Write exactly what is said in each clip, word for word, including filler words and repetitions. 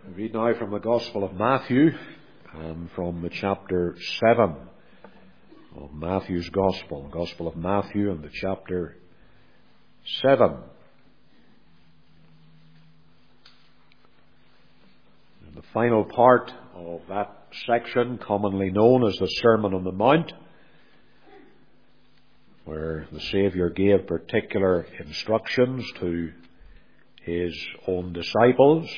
I read now from the Gospel of Matthew and from the chapter seven of Matthew's Gospel. Gospel of Matthew and the chapter seven. And the final part of that section, commonly known as the Sermon on the Mount, where the Saviour gave particular instructions to His own disciples.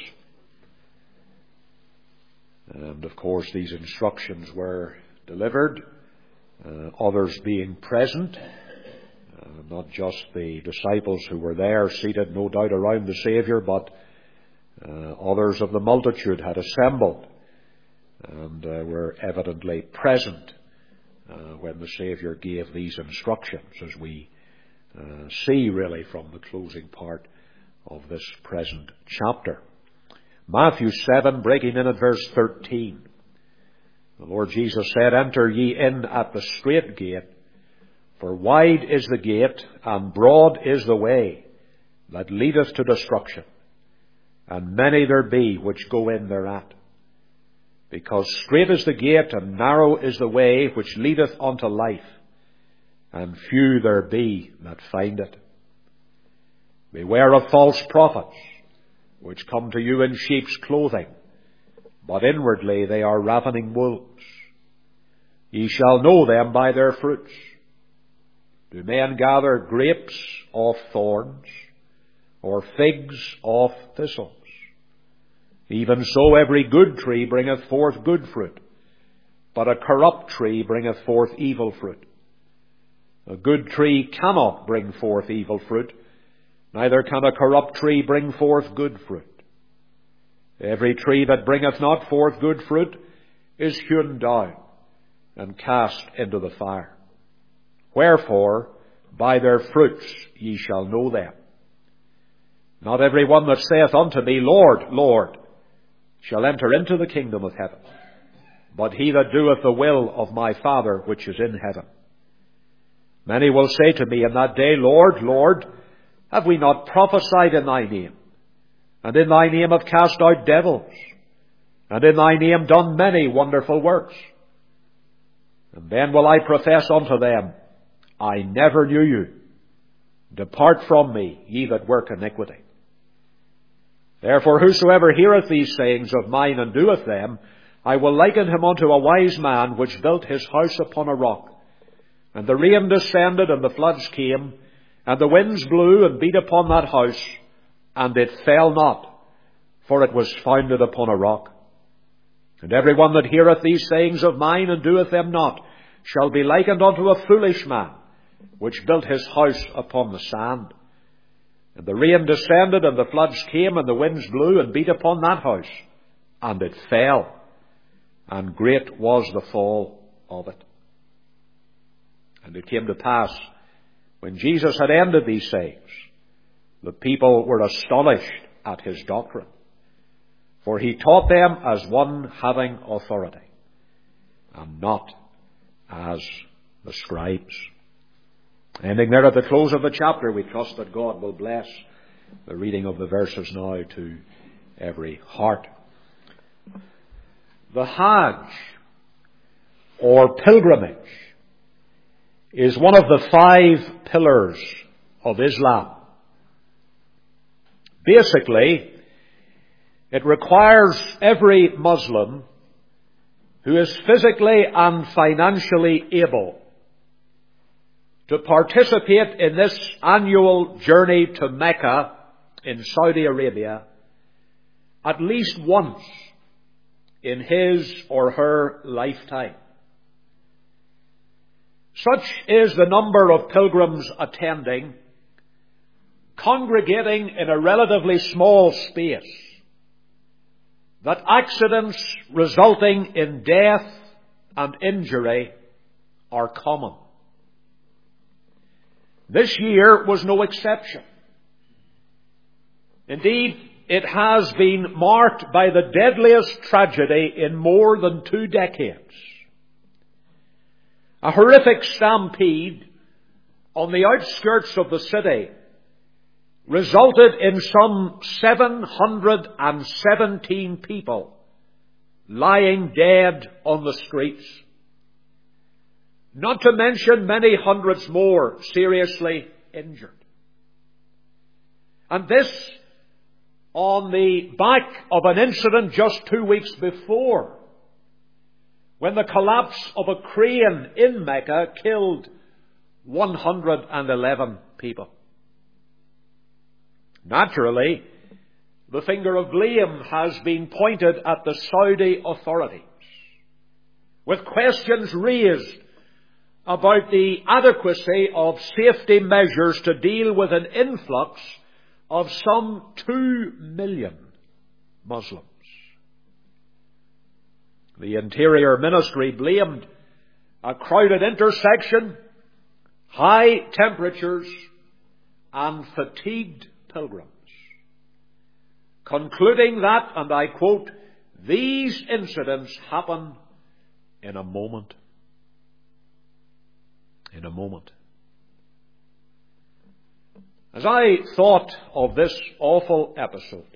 And of course these instructions were delivered, uh, others being present, uh, not just the disciples who were there seated no doubt around the Saviour, but uh, others of the multitude had assembled and uh, were evidently present uh, when the Saviour gave these instructions, as we uh, see really from the closing part of this present chapter. Matthew seven, breaking in at verse thirteen. The Lord Jesus said, "Enter ye in at the strait gate, for wide is the gate, and broad is the way that leadeth to destruction, and many there be which go in thereat. Because strait is the gate, and narrow is the way which leadeth unto life, and few there be that find it. Beware of false prophets, which come to you in sheep's clothing, but inwardly they are ravening wolves. Ye shall know them by their fruits. Do men gather grapes off thorns, or figs off thistles? Even so every good tree bringeth forth good fruit, but a corrupt tree bringeth forth evil fruit. A good tree cannot bring forth evil fruit, neither can a corrupt tree bring forth good fruit. Every tree that bringeth not forth good fruit is hewn down and cast into the fire. Wherefore, by their fruits ye shall know them. Not every one that saith unto me, Lord, Lord, shall enter into the kingdom of heaven, but he that doeth the will of my Father which is in heaven. Many will say to me in that day, Lord, Lord, have we not prophesied in thy name? And in thy name have cast out devils? And in thy name done many wonderful works? And then will I profess unto them, I never knew you. Depart from me, ye that work iniquity. Therefore whosoever heareth these sayings of mine and doeth them, I will liken him unto a wise man which built his house upon a rock. And the rain descended, and the floods came, and the winds blew and beat upon that house, and it fell not, for it was founded upon a rock. And every one that heareth these sayings of mine and doeth them not shall be likened unto a foolish man, which built his house upon the sand. And the rain descended, and the floods came, and the winds blew and beat upon that house, and it fell, and great was the fall of it. And it came to pass, when Jesus had ended these sayings, the people were astonished at his doctrine, for he taught them as one having authority, and not as the scribes." Ending there at the close of the chapter, we trust that God will bless the reading of the verses now to every heart. The Hajj, or pilgrimage, is one of the five pillars of Islam. Basically, it requires every Muslim who is physically and financially able to participate in this annual journey to Mecca in Saudi Arabia at least once in his or her lifetime. Such is the number of pilgrims attending, congregating in a relatively small space, that accidents resulting in death and injury are common. This year was no exception. Indeed, it has been marked by the deadliest tragedy in more than two decades. A horrific stampede on the outskirts of the city resulted in some seven hundred seventeen people lying dead on the streets, not to mention many hundreds more seriously injured. And this on the back of an incident just two weeks before, when the collapse of a crane in Mecca killed one hundred eleven people. Naturally, the finger of blame has been pointed at the Saudi authorities, with questions raised about the adequacy of safety measures to deal with an influx of some two million Muslims. The Interior Ministry blamed a crowded intersection, high temperatures, and fatigued pilgrims, concluding that, and I quote, "These incidents happen in a moment." In a moment. As I thought of this awful episode,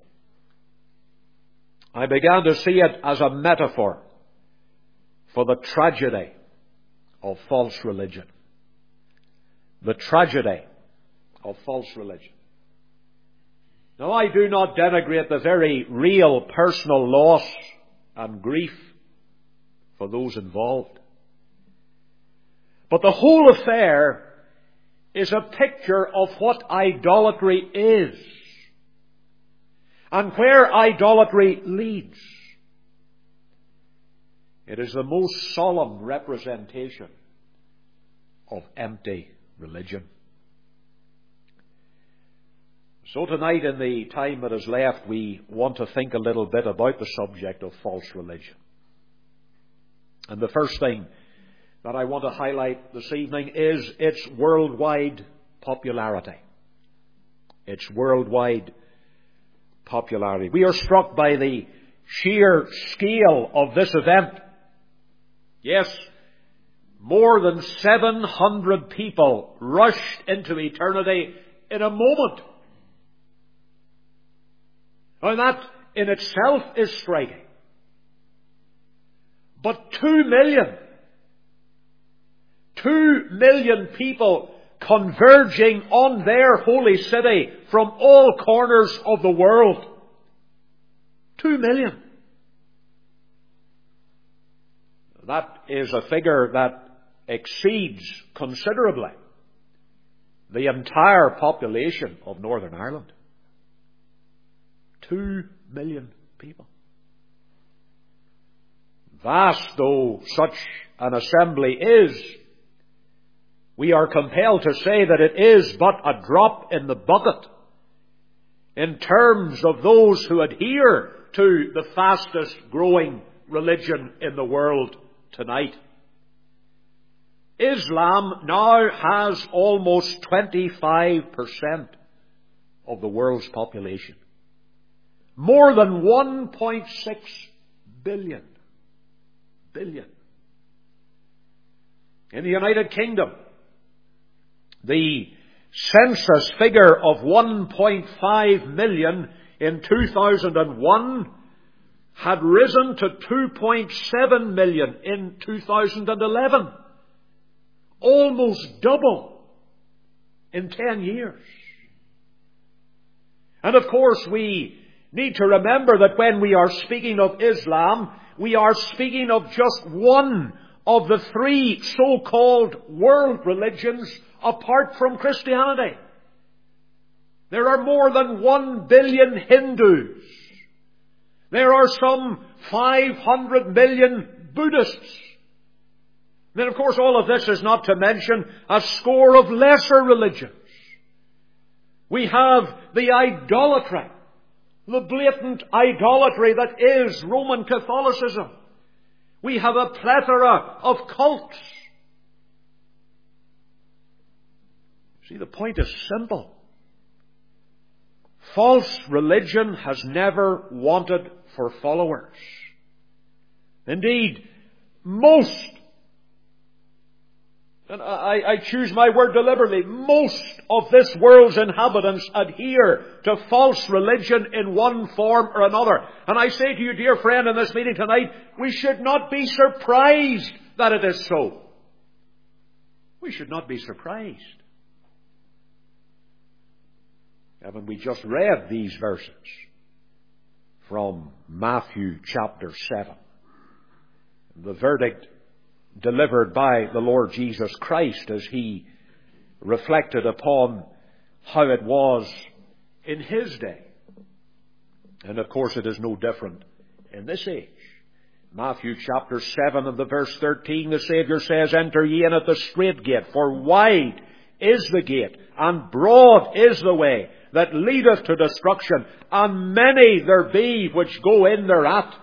I began to see it as a metaphor for the tragedy of false religion. The tragedy of false religion. Now, I do not denigrate the very real personal loss and grief for those involved. But the whole affair is a picture of what idolatry is and where idolatry leads. It is the most solemn representation of empty religion. So tonight, in the time that is left, we want to think a little bit about the subject of false religion. And the first thing that I want to highlight this evening is its worldwide popularity. Its worldwide popularity. We are struck by the sheer scale of this event. Yes, more than seven hundred people rushed into eternity in a moment. And that in itself is striking. But two million, two million people converging on their holy city from all corners of the world. Two million. That is a figure that exceeds considerably the entire population of Northern Ireland. Two million people. Vast though such an assembly is, we are compelled to say that it is but a drop in the bucket in terms of those who adhere to the fastest growing religion in the world tonight. Islam now has almost twenty-five percent of the world's population. More than one point six billion. Billion. In the United Kingdom, the census figure of one point five million in two thousand one had risen to two point seven million in two thousand eleven. Almost double in ten years. And of course we need to remember that when we are speaking of Islam, we are speaking of just one of the three so-called world religions apart from Christianity. There are more than one billion Hindus. There are some five hundred million Buddhists. Then, of course, all of this is not to mention a score of lesser religions. We have the idolatry, the blatant idolatry that is Roman Catholicism. We have a plethora of cults. See, the point is simple. False religion has never wanted for followers. Indeed, most and I, I choose my word deliberately, most of this world's inhabitants adhere to false religion in one form or another. And I say to you, dear friend, in this meeting tonight, we should not be surprised that it is so. We should not be surprised. Haven't we just read these verses from Matthew chapter seven? The verdict delivered by the Lord Jesus Christ as he reflected upon how it was in his day. And of course it is no different in this age. Matthew chapter seven and the verse thirteen, the Saviour says, "Enter ye in at the strait gate, for wide is the gate, and broad is the way that leadeth to destruction, and many there be which go in thereat."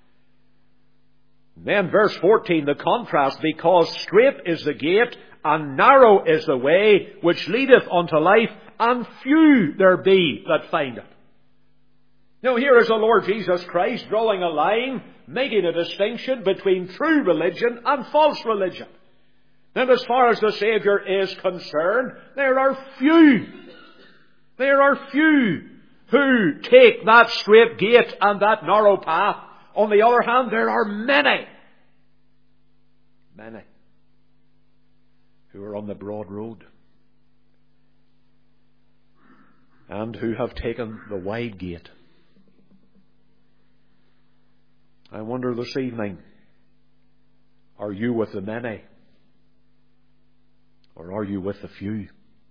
Then verse fourteen, the contrast, "Because strait is the gate, and narrow is the way which leadeth unto life, and few there be that find it." Now here is the Lord Jesus Christ drawing a line, making a distinction between true religion and false religion. And as far as the Saviour is concerned, there are few, there are few who take that strait gate and that narrow path. On the other hand, there are many, many who are on the broad road and who have taken the wide gate. I wonder this evening, are you with the many or are you with the few?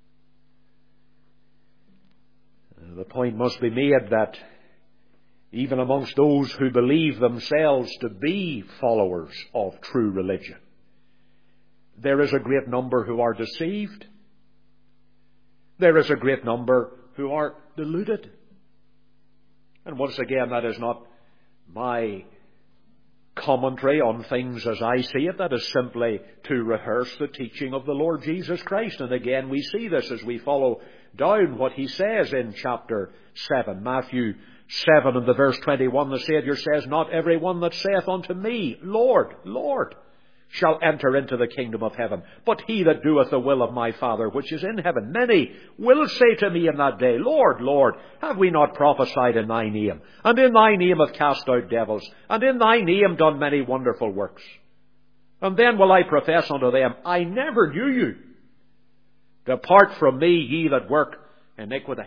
The point must be made that even amongst those who believe themselves to be followers of true religion, there is a great number who are deceived. There is a great number who are deluded. And once again, that is not my commentary on things as I see it. That is simply to rehearse the teaching of the Lord Jesus Christ. And again, we see this as we follow down what he says in chapter seven, Matthew seven and the verse twenty-one. The Saviour says, "Not every one that saith unto me, Lord, Lord, shall enter into the kingdom of heaven, but he that doeth the will of my Father which is in heaven. Many will say to me in that day, Lord, Lord, have we not prophesied in thy name? And in thy name have cast out devils, and in thy name done many wonderful works? And then will I profess unto them, I never knew you. Depart from me, ye that work iniquity."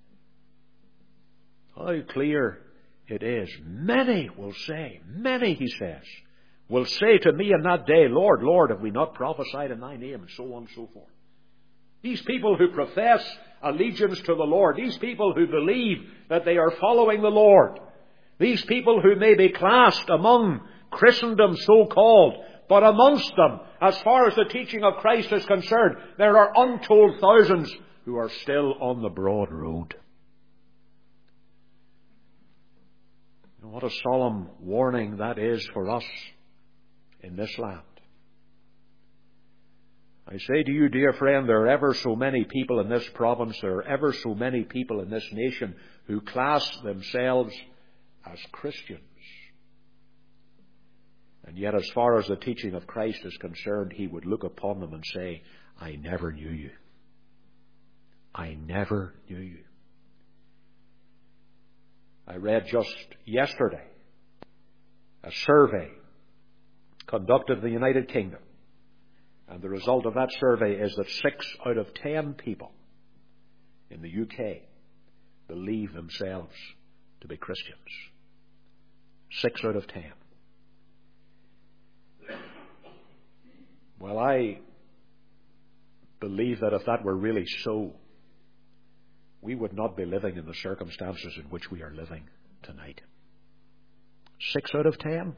How clear it is. Many will say, many, he says, will say to me in that day, Lord, Lord, have we not prophesied in thy name? And so on and so forth. These people who profess allegiance to the Lord, these people who believe that they are following the Lord, these people who may be classed among Christendom so-called, but amongst them, as far as the teaching of Christ is concerned, there are untold thousands who are still on the broad road. What a solemn warning that is for us in this land. I say to you, dear friend, there are ever so many people in this province, there are ever so many people in this nation who class themselves as Christians. And yet, as far as the teaching of Christ is concerned, he would look upon them and say, I never knew you. I never knew you. I read just yesterday a survey conducted in the United Kingdom. And the result of that survey is that six out of ten people in the U K believe themselves to be Christians. Six out of ten. Well, I believe that if that were really so, we would not be living in the circumstances in which we are living tonight. Six out of ten.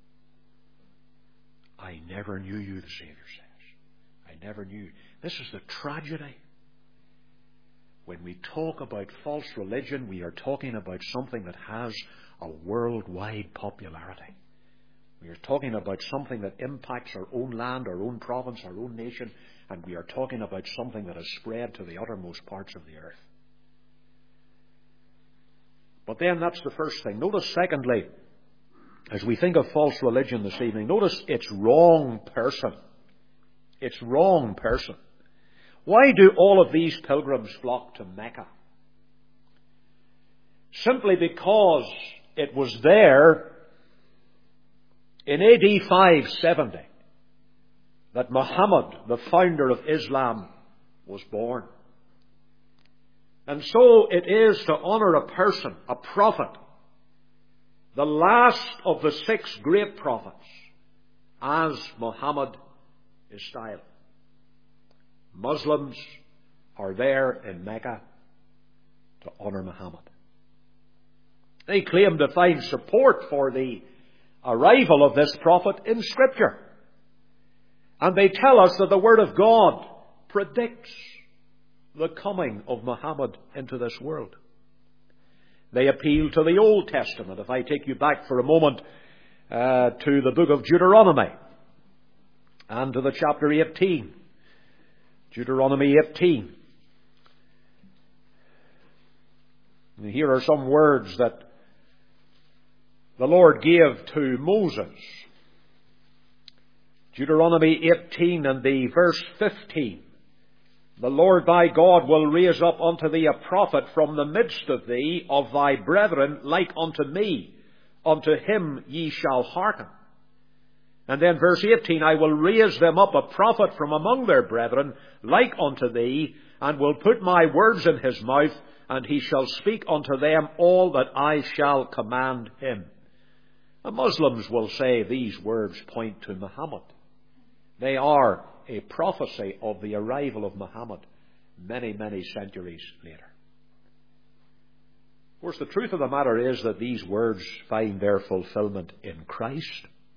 I never knew you, the Saviour says. I never knew. This is the tragedy. When we talk about false religion, we are talking about something that has a worldwide popularity. We are talking about something that impacts our own land, our own province, our own nation, and we are talking about something that has spread to the uttermost parts of the earth. But then that's the first thing. Notice, secondly, as we think of false religion this evening, notice its wrong person. It's wrong person. Why do all of these pilgrims flock to Mecca? Simply because it was there in A D five seventy that Muhammad, the founder of Islam, was born. And so it is to honour a person, a prophet, the last of the six great prophets, as Muhammad is styled. Muslims are there in Mecca to honour Muhammad. They claim to find support for the arrival of this prophet in Scripture. And they tell us that the Word of God predicts the coming of Muhammad into this world. They appeal to the Old Testament. If I take you back for a moment uh, to the book of Deuteronomy and to the chapter eighteen. Deuteronomy eighteen. And here are some words that the Lord gave to Moses. Deuteronomy eighteen and the verse fifteen. The Lord thy God will raise up unto thee a prophet from the midst of thee, of thy brethren, like unto me. Unto him ye shall hearken. And then verse eighteen, I will raise them up a prophet from among their brethren, like unto thee, and will put my words in his mouth, and he shall speak unto them all that I shall command him. The Muslims will say these words point to Muhammad. They are a prophecy of the arrival of Muhammad many, many centuries later. Of course, the truth of the matter is that these words find their fulfillment in Christ.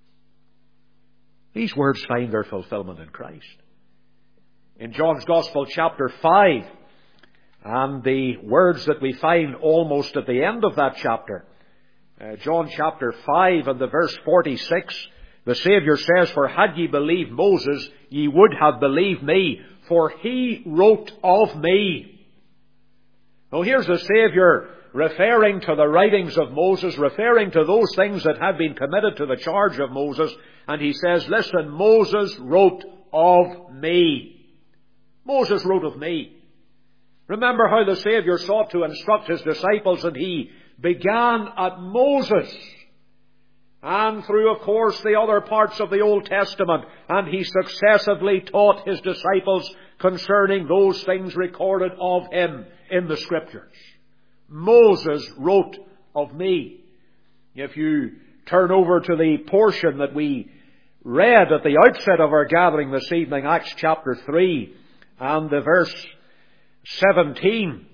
These words find their fulfillment in Christ. In John's Gospel, chapter five, and the words that we find almost at the end of that chapter, uh, John chapter five and the verse forty-six, the Saviour says, For had ye believed Moses, ye would have believed me, for he wrote of me. Now here's the Saviour referring to the writings of Moses, referring to those things that had been committed to the charge of Moses, and he says, listen, Moses wrote of me. Moses wrote of me. Remember how the Saviour sought to instruct his disciples, and he began at Moses, and through, of course, the other parts of the Old Testament, and he successively taught his disciples concerning those things recorded of him in the Scriptures. Moses wrote of me. If you turn over to the portion that we read at the outset of our gathering this evening, Acts chapter three and the verse seventeen.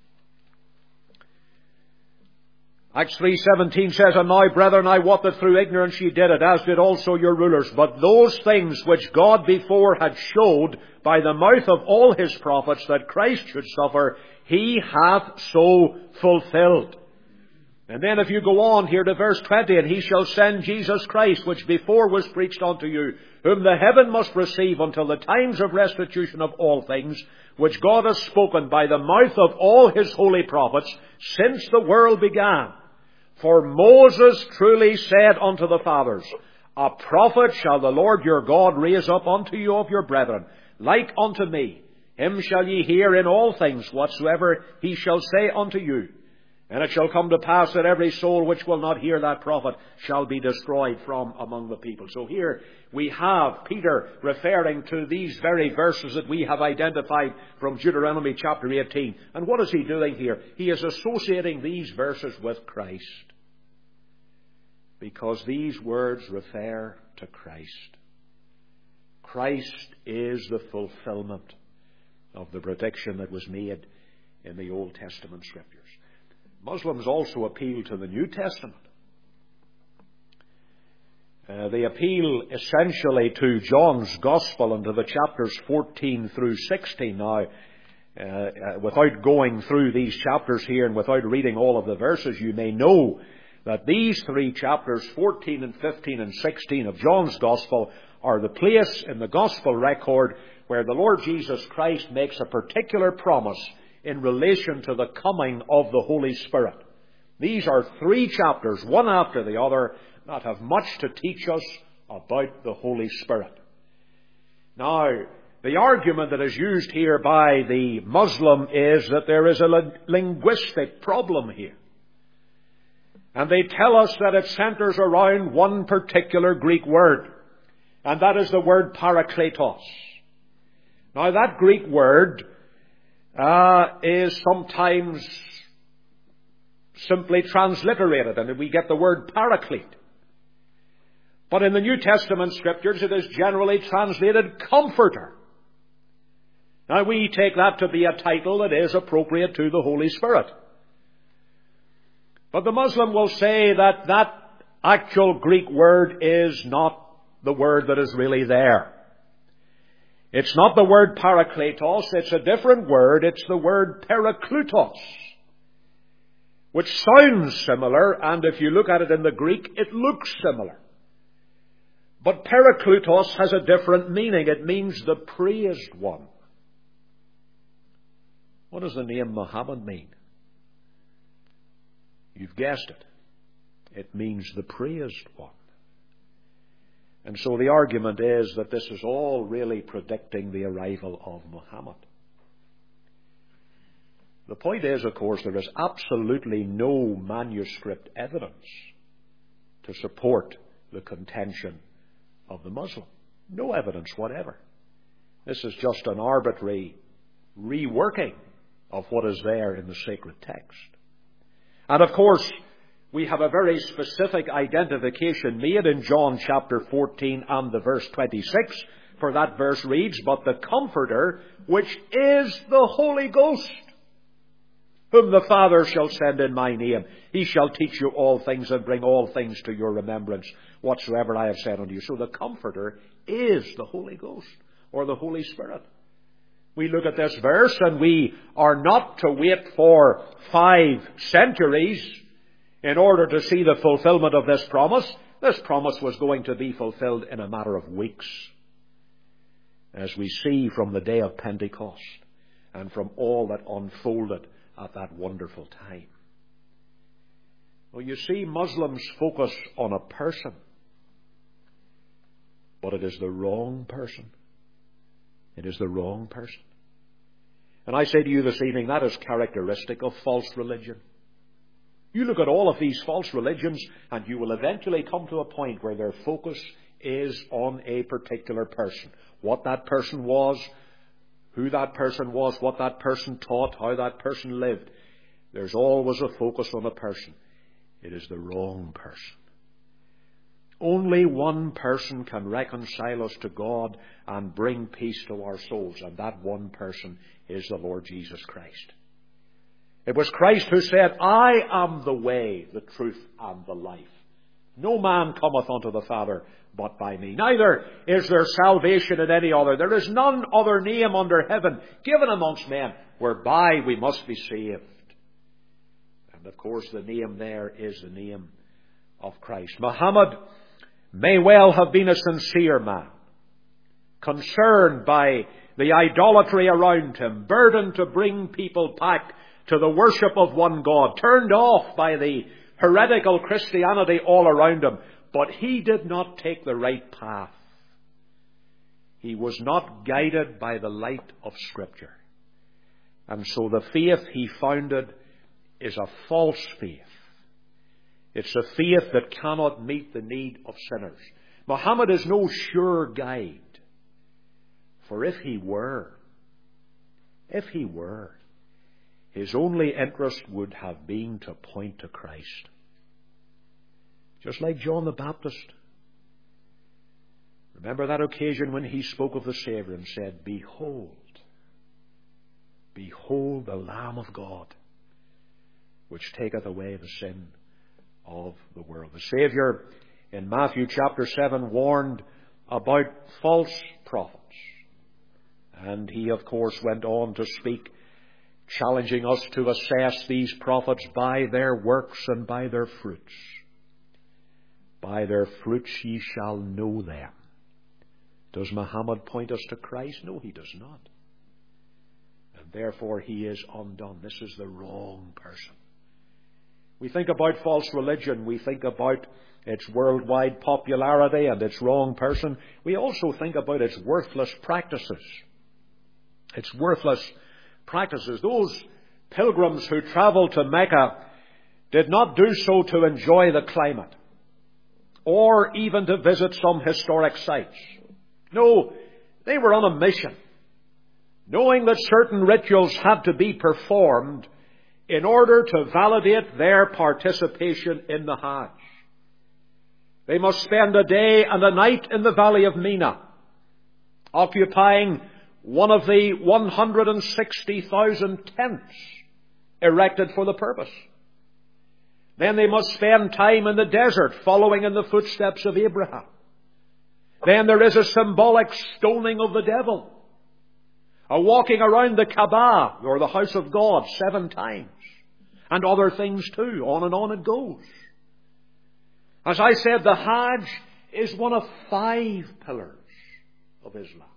Acts three seventeen says, And now, brethren, I wot that through ignorance ye did it, as did also your rulers. But those things which God before had showed by the mouth of all his prophets that Christ should suffer, he hath so fulfilled. And then if you go on here to verse twenty, And he shall send Jesus Christ, which before was preached unto you, whom the heaven must receive until the times of restitution of all things, which God has spoken by the mouth of all his holy prophets, since the world began. For Moses truly said unto the fathers, A prophet shall the Lord your God raise up unto you of your brethren, like unto me. Him shall ye hear in all things whatsoever he shall say unto you. And it shall come to pass that every soul which will not hear that prophet shall be destroyed from among the people. So here we have Peter referring to these very verses that we have identified from Deuteronomy chapter eighteen. And what is he doing here? He is associating these verses with Christ, because these words refer to Christ. Christ is the fulfillment of the prediction that was made in the Old Testament Scriptures. Muslims also appeal to the New Testament. Uh, they appeal essentially to John's Gospel and to the chapters fourteen through sixteen. Now, uh, uh, without going through these chapters here and without reading all of the verses, you may know that these three chapters, fourteen and fifteen and sixteen of John's Gospel, are the place in the Gospel record where the Lord Jesus Christ makes a particular promise in relation to the coming of the Holy Spirit. These are three chapters, one after the other, that have much to teach us about the Holy Spirit. Now, the argument that is used here by the Muslim is that there is a linguistic problem here. And they tell us that it centers around one particular Greek word, and that is the word parakletos. Now, that Greek word uh, is sometimes simply transliterated, and we get the word paraclete. But in the New Testament Scriptures, it is generally translated comforter. Now, we take that to be a title that is appropriate to the Holy Spirit. But the Muslim will say that that actual Greek word is not the word that is really there. It's not the word parakletos, it's a different word. It's the word paraklutos, which sounds similar, and if you look at it in the Greek, it looks similar. But paraklutos has a different meaning. It means the praised one. What does the name Muhammad mean? You've guessed it. It means the praised one. And so the argument is that this is all really predicting the arrival of Muhammad. The point is, of course, there is absolutely no manuscript evidence to support the contention of the Muslim. No evidence whatever. This is just an arbitrary reworking of what is there in the sacred text. And of course, we have a very specific identification made in John chapter fourteen and the verse twenty-six, for that verse reads, "But the Comforter, which is the Holy Ghost, whom the Father shall send in my name, he shall teach you all things and bring all things to your remembrance, whatsoever I have said unto you." So the Comforter is the Holy Ghost, or the Holy Spirit. We look at this verse and we are not to wait for five centuries in order to see the fulfillment of this promise. This promise was going to be fulfilled in a matter of weeks, as we see from the day of Pentecost and from all that unfolded at that wonderful time. Well, you see, Muslims focus on a person, but it is the wrong person. It is the wrong person. And I say to you this evening, that is characteristic of false religion. You look at all of these false religions and you will eventually come to a point where their focus is on a particular person. What that person was, who that person was, what that person taught, how that person lived. There's always a focus on a person. It is the wrong person. Only one person can reconcile us to God and bring peace to our souls, and that one person is the Lord Jesus Christ. It was Christ who said, "I am the way, the truth, and the life. No man cometh unto the Father but by me. Neither is there salvation in any other. There is none other name under heaven given amongst men whereby we must be saved." And of course the name there is the name of Christ. Muhammad may well have been a sincere man, concerned by the idolatry around him, burdened to bring people back to the worship of one God, turned off by the heretical Christianity all around him. But he did not take the right path. He was not guided by the light of Scripture. And so the faith he founded is a false faith. It's a faith that cannot meet the need of sinners. Muhammad is no sure guide. For if he were, if he were, his only interest would have been to point to Christ. Just like John the Baptist. Remember that occasion when he spoke of the Savior and said, "Behold, behold the Lamb of God, which taketh away the sin of the world." The Savior in Matthew chapter seven warned about false prophets. And he, of course, went on to speak, challenging us to assess these prophets by their works and by their fruits. By their fruits ye shall know them. Does Muhammad point us to Christ? No, he does not. And therefore he is undone. This is the wrong person. We think about false religion. We think about its worldwide popularity and its wrong person. We also think about its worthless practices. Its worthless practices. Those pilgrims who travelled to Mecca did not do so to enjoy the climate or even to visit some historic sites. No, they were on a mission, knowing that certain rituals had to be performed in order to validate their participation in the Hajj. They must spend a day and a night in the valley of Mina, occupying one of the one hundred sixty thousand tents erected for the purpose. Then they must spend time in the desert, following in the footsteps of Abraham. Then there is a symbolic stoning of the devil, a walking around the Kaaba, or the house of God, seven times, and other things too. On and on it goes. As I said, the Hajj is one of five pillars of Islam.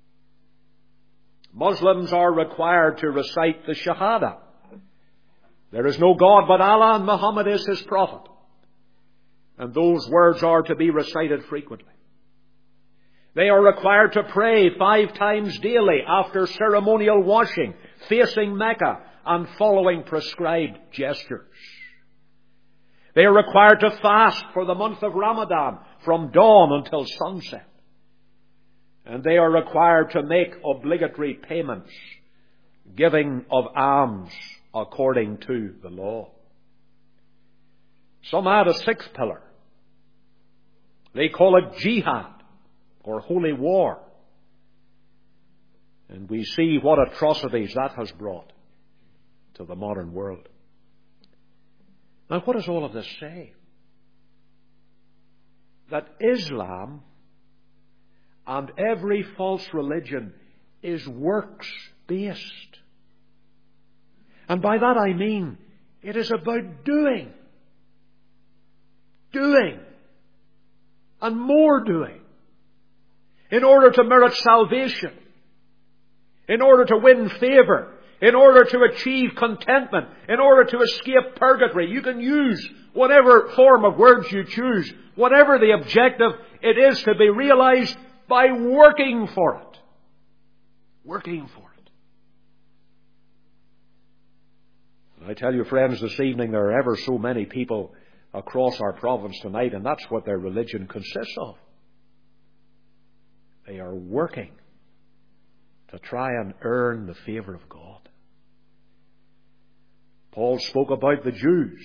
Muslims are required to recite the Shahada. There is no God but Allah, and Muhammad is his prophet. And those words are to be recited frequently. They are required to pray five times daily after ceremonial washing, facing Mecca and following prescribed gestures. They are required to fast for the month of Ramadan from dawn until sunset. And they are required to make obligatory payments, giving of alms according to the law. Some add a sixth pillar. They call it jihad, or holy war. And we see what atrocities that has brought to the modern world. Now, what does all of this say? That Islam and every false religion is works-based. And by that I mean, it is about doing. Doing. And more doing. In order to merit salvation. In order to win favour. In order to achieve contentment. In order to escape purgatory. You can use whatever form of words you choose. Whatever the objective, it is to be realized by working for it. Working for it. I tell you, friends, this evening there are ever so many people across our province tonight, and that's what their religion consists of. They are working to try and earn the favour of God. Paul spoke about the Jews,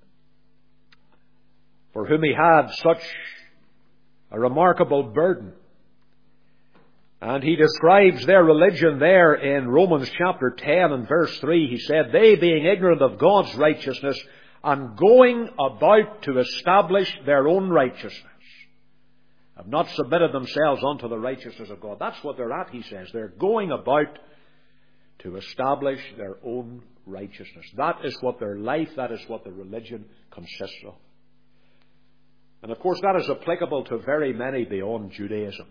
for whom he had such a remarkable burden. And he describes their religion there in Romans chapter ten and verse three. He said, they being ignorant of God's righteousness and going about to establish their own righteousness, have not submitted themselves unto the righteousness of God. That's what they're at, he says. They're going about to establish their own righteousness. That is what their life, that is what their religion consists of. And of course that is applicable to very many beyond Judaism.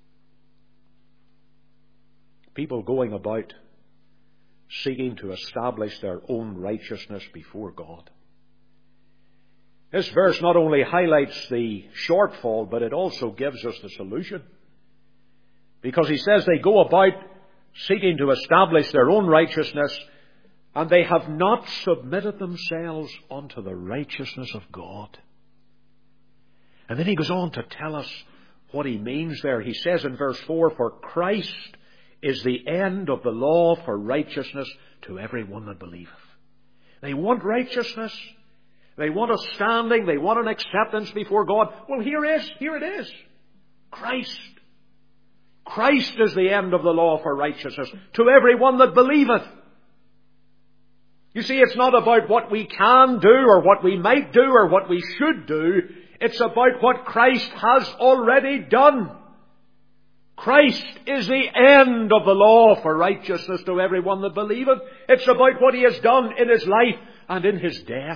People going about seeking to establish their own righteousness before God. This verse not only highlights the shortfall, but it also gives us the solution. Because he says they go about seeking to establish their own righteousness, and they have not submitted themselves unto the righteousness of God. And then he goes on to tell us what he means there. He says in verse four, for Christ is the end of the law for righteousness to every one that believeth. They want righteousness. They want a standing. They want an acceptance before God. Well, here is, here it is. Christ. Christ is the end of the law for righteousness to every one that believeth. You see, it's not about what we can do or what we might do or what we should do. It's about what Christ has already done. Christ is the end of the law for righteousness to everyone that believeth. It's about what he has done in his life and in his death.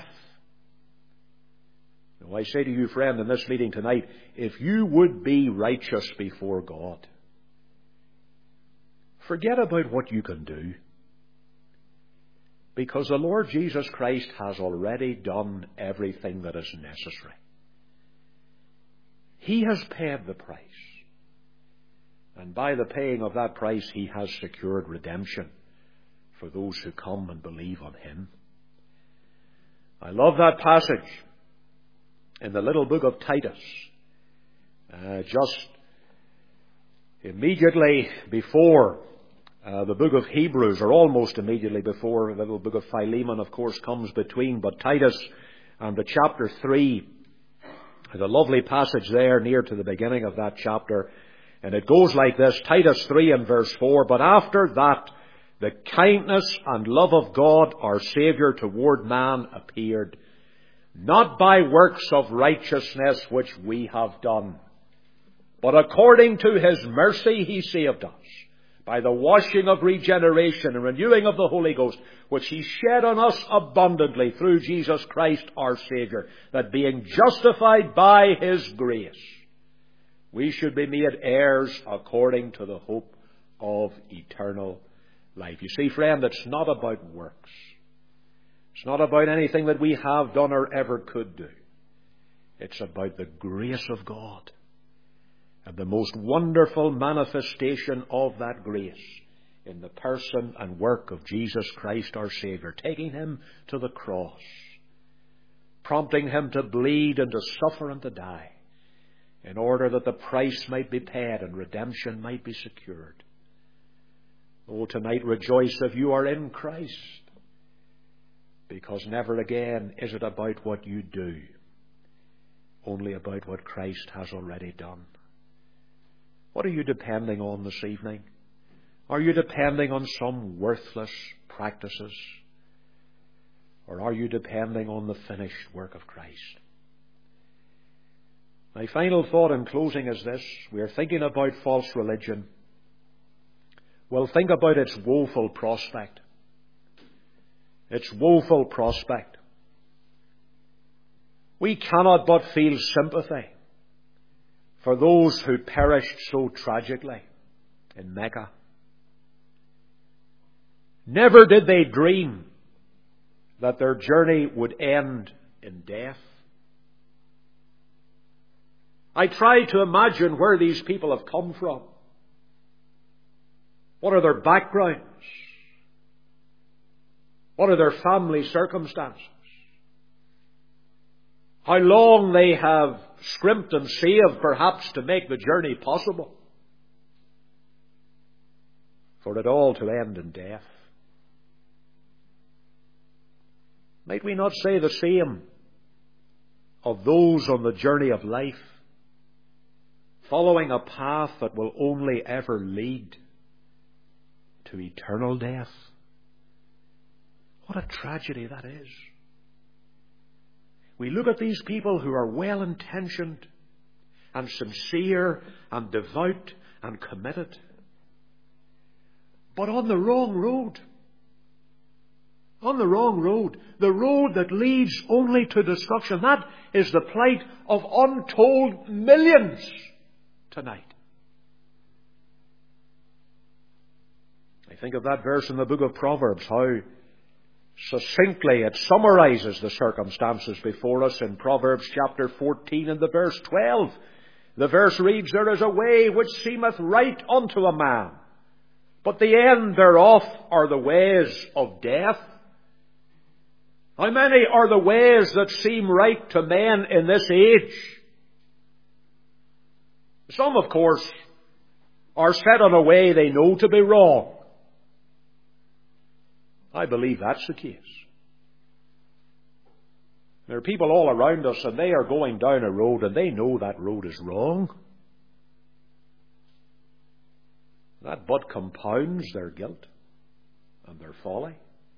Now, I say to you, friend, in this meeting tonight, if you would be righteous before God, forget about what you can do. Because the Lord Jesus Christ has already done everything that is necessary. He has paid the price. And by the paying of that price, He has secured redemption for those who come and believe on Him. I love that passage in the little book of Titus. Uh, just immediately before uh, the book of Hebrews, or almost immediately before, the little book of Philemon, of course, comes between. But Titus and the chapter three, there's a lovely passage there near to the beginning of that chapter. And it goes like this, Titus three and verse four, "But after that, the kindness and love of God, our Saviour, toward man appeared, not by works of righteousness which we have done, but according to His mercy He saved us, by the washing of regeneration and renewing of the Holy Ghost, which He shed on us abundantly through Jesus Christ our Saviour, that being justified by His grace, we should be made heirs according to the hope of eternal life." You see, friend, it's not about works. It's not about anything that we have done or ever could do. It's about the grace of God. And the most wonderful manifestation of that grace in the person and work of Jesus Christ our Saviour, taking Him to the cross, prompting Him to bleed and to suffer and to die, in order that the price might be paid and redemption might be secured. Oh, tonight rejoice if you are in Christ, because never again is it about what you do, only about what Christ has already done. What are you depending on this evening? Are you depending on some worthless practices? Or are you depending on the finished work of Christ? My final thought in closing is this. We are thinking about false religion. Well, think about its woeful prospect. Its woeful prospect. We cannot but feel sympathy for those who perished so tragically in Mecca. Never did they dream that their journey would end in death. I try to imagine where these people have come from. What are their backgrounds? What are their family circumstances? How long they have scrimped and saved perhaps to make the journey possible, for it all to end in death. Might we not say the same of those on the journey of life, following a path that will only ever lead to eternal death? What a tragedy that is. We look at these people who are well-intentioned and sincere and devout and committed, but on the wrong road. On the wrong road. The road that leads only to destruction. That is the plight of untold millions tonight. I think of that verse in the book of Proverbs, how succinctly it summarizes the circumstances before us in Proverbs chapter fourteen and the verse twelve. The verse reads, "There is a way which seemeth right unto a man, but the end thereof are the ways of death." How many are the ways that seem right to men in this age? Some, of course, are set on a way they know to be wrong. I believe that's the case. There are people all around us and they are going down a road and they know that road is wrong. That but compounds their guilt and their folly.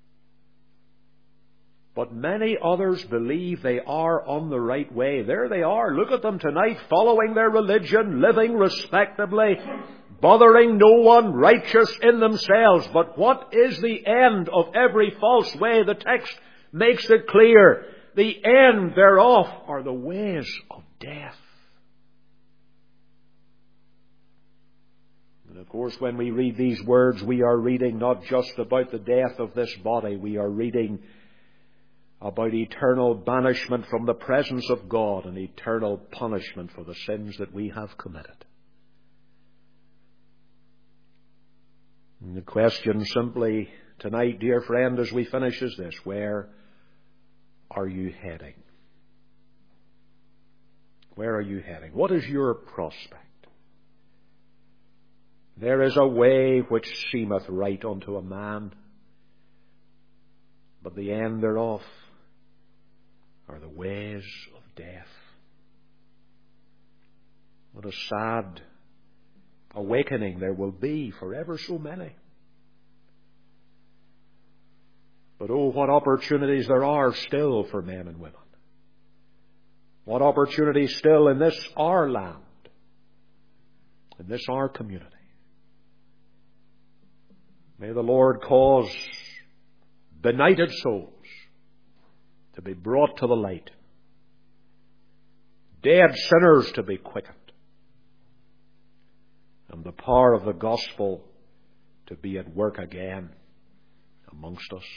But many others believe they are on the right way. There they are. Look at them tonight, following their religion, living respectably, bothering no one, righteous in themselves. But what is the end of every false way? The text makes it clear. The end thereof are the ways of death. And And of course, when we read these words, we are reading not just about the death of this body, we are reading about eternal banishment from the presence of God and eternal punishment for the sins that we have committed. And the question simply tonight, dear friend, as we finish is this: where are you heading? Where are you heading? What is your prospect? There is a way which seemeth right unto a man, but the end thereof are the ways of death. What a sad awakening there will be for ever so many. But oh, what opportunities there are still for men and women. What opportunities still in this our land, in this our community. May the Lord cause benighted souls to be brought to the light, dead sinners to be quickened, and the power of the gospel to be at work again amongst us.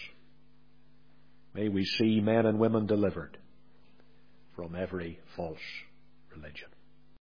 May we see men and women delivered from every false religion.